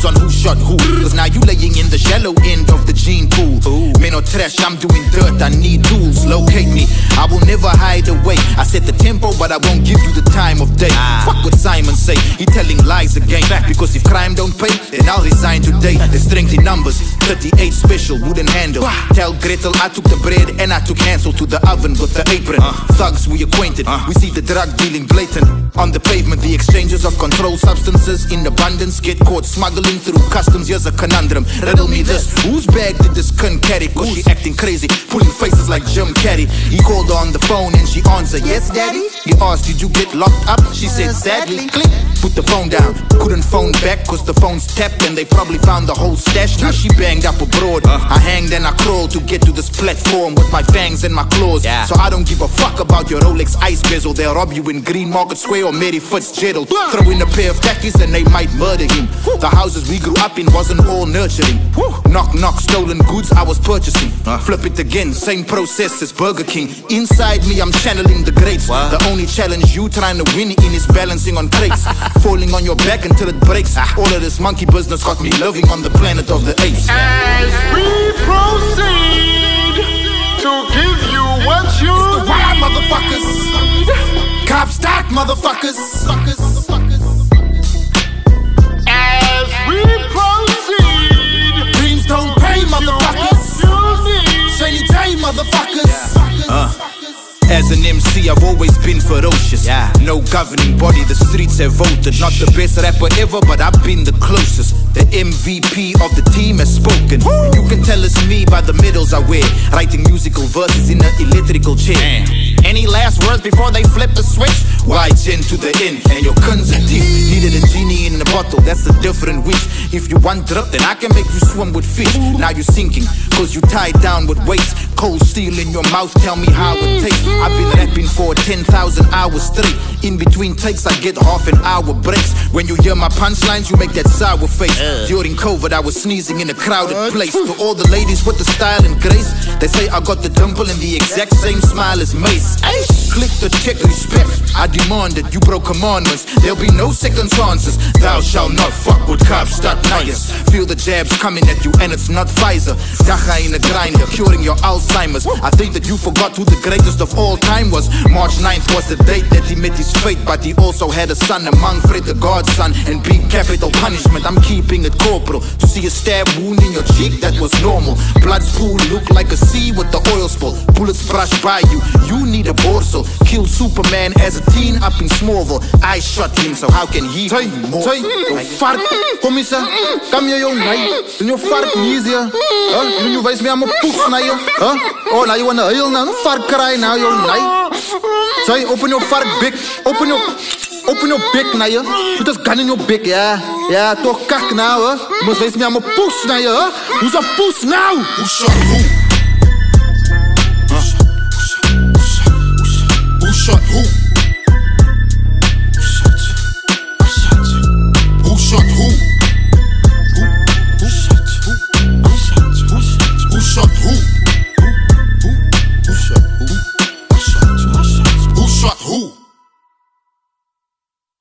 depends on who shot who. Cause now you laying in the shallow end of the gene pool. Men or trash, I'm doing dirt, I need tools. Locate me, I will never hide away. I set the tempo, but I won't give you the time of day. Fuck what Simon say, he telling lies again. Because if crime don't pay, then I'll resign today. There's strength in numbers, 38 special, wooden handle. Tell Gretel I took the bread and I took Hansel to the oven with the apron. Thugs we acquainted, we see the drug dealing blatant. On the pavement, the exchanges of controlled substances in abundance. Get caught smuggling through customs, here's a conundrum. Riddle me this, whose bag did this cunt carry? Cause she acting crazy, pulling faces like Jim Carrey. He called her on the phone and she answered, yes daddy. He asked, did you get locked up? She said, sadly. Click, put the phone down. Couldn't phone back cause the phone's tapped and they probably found the whole stash. Now she banged up abroad. I hanged and I crawled to get to this platform with my fangs and my claws. So I don't give a fuck about your Rolex ice bezel. They'll rob you in Green Market Square or Mary Fitzgerald. Throw in a pair of khakis and they might murder him. The houses we grew up in wasn't all nurturing. Knock knock, stolen goods I was purchasing. Flip it again, same process as Burger King. Inside me I'm channeling the greats. The only challenge you trying to win in is balancing on crates. Falling on your back until it breaks. All of this monkey business got me living on the planet of the apes. As we proceed to give you what you it's the wild motherfuckers. Cop stock motherfuckers. As we proceed, dreams don't pay motherfuckers. Shiny day motherfuckers. As an MC, I've always been ferocious. No governing body, the streets have voted. Not the best rapper ever, but I've been the closest. The MVP of the team has spoken. You can tell it's me by the medals I wear. Writing musical verses in an electrical chair. Any last words before they flip the switch? Why gin to the end and your guns and teeth? Needed a genie in a bottle, that's a different wish. If you want drip, then I can make you swim with fish. Now you're sinking, cause you tied down with weights. Cold steel in your mouth, tell me how it tastes. I've been rapping for 10,000 hours straight. In between takes, I get half an hour breaks. When you hear my punchlines, you make that sour face. During COVID, I was sneezing in a crowded place. To all the ladies with the style and grace, they say I got the dimple and the exact same smile as Mace. Click the check, respect. I demanded, you broke commandments. There'll be no second chances. Thou shalt not fuck with cops, start nice. Feel the jabs coming at you and it's not Pfizer. Dacha in a grinder, curing your Alzheimer's. I think that you forgot who the greatest of all time was. March 9th was the date that he met his fate, but he also had a son among Fred the godson. And big capital punishment, I'm keeping it corporal. To see a stab wound in your cheek, that was normal. Blood's pool look like a sea with the oil spill. Bullets brush by you, you need a borsal. Killed Superman as a teen up in Smallville. I shot him, so how can he be more? Jou vark, kom eens, kam je jou nai? Doen jou vark easier? Doen jou wijs mee aan mijn poef na je? Oh, now you wanna heel na, no vark cry now, jou nai? Say, open your vark big, open your bek na je. Put a gun in your bek, ja, toch kak nou, hè? Je moet wijs mee aan mijn poes na je, hè? Who's a poes now? Who shot who? Who shot who? Who shot who? Who shot who? Who shot who?